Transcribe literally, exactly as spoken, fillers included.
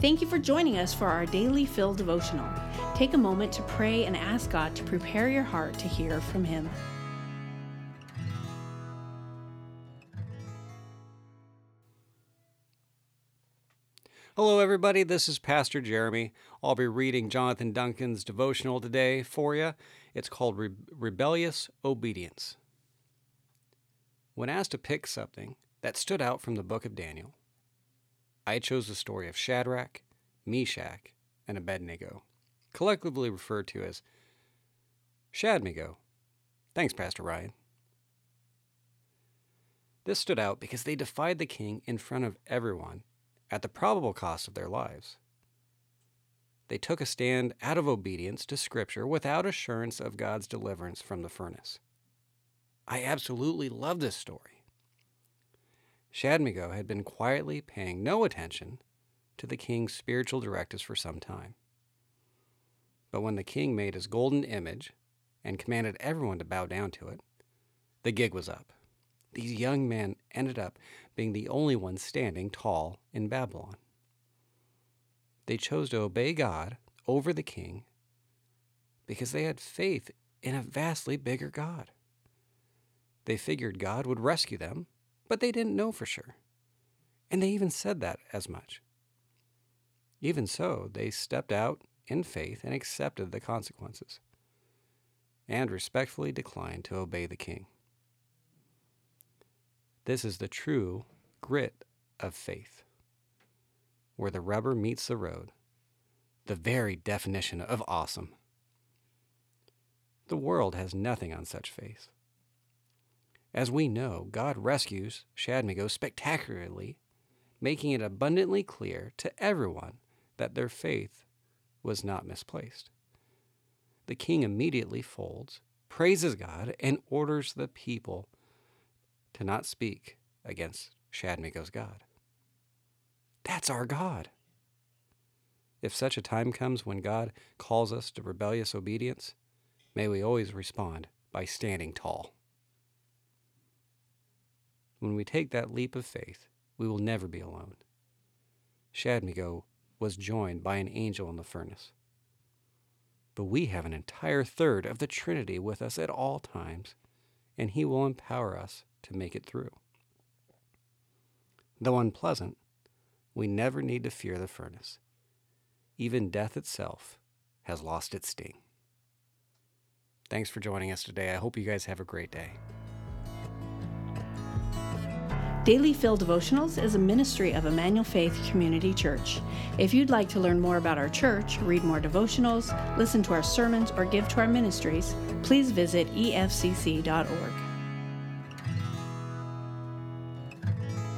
Thank you for joining us for our Daily Fill devotional. Take a moment to pray and ask God to prepare your heart to hear from Him. Hello, everybody. This is Pastor Jeremy. I'll be reading Jonathan Duncan's devotional today for you. It's called Re- Rebellious Obedience. When asked to pick something that stood out from the book of Daniel, I chose the story of Shadrach, Meshach, and Abednego, collectively referred to as Shadmigo. Thanks, Pastor Ryan. This stood out because they defied the king in front of everyone at the probable cost of their lives. They took a stand out of obedience to Scripture without assurance of God's deliverance from the furnace. I absolutely love this story. Shadmigo had been quietly paying no attention to the king's spiritual directives for some time. But when the king made his golden image and commanded everyone to bow down to it, the gig was up. These young men ended up being the only ones standing tall in Babylon. They chose to obey God over the king because they had faith in a vastly bigger God. They figured God would rescue them, but they didn't know for sure. And they even said that as much. Even so, they stepped out in faith and accepted the consequences, and respectfully declined to obey the king. This is the true grit of faith, where the rubber meets the road, the very definition of awesome. The world has nothing on such faith. As we know, God rescues Shadmigo spectacularly, making it abundantly clear to everyone that their faith was not misplaced. The king immediately folds, praises God, and orders the people to not speak against Shadmigo's God. That's our God. If such a time comes when God calls us to rebellious obedience, may we always respond by standing tall. When we take that leap of faith, we will never be alone. Shadmigo was joined by an angel in the furnace. But we have an entire third of the Trinity with us at all times, and He will empower us to make it through. Though unpleasant, we never need to fear the furnace. Even death itself has lost its sting. Thanks for joining us today. I hope you guys have a great day. Daily Fill Devotionals is a ministry of Emmanuel Faith Community Church. If you'd like to learn more about our church, read more devotionals, listen to our sermons, or give to our ministries, please visit e f c c dot org.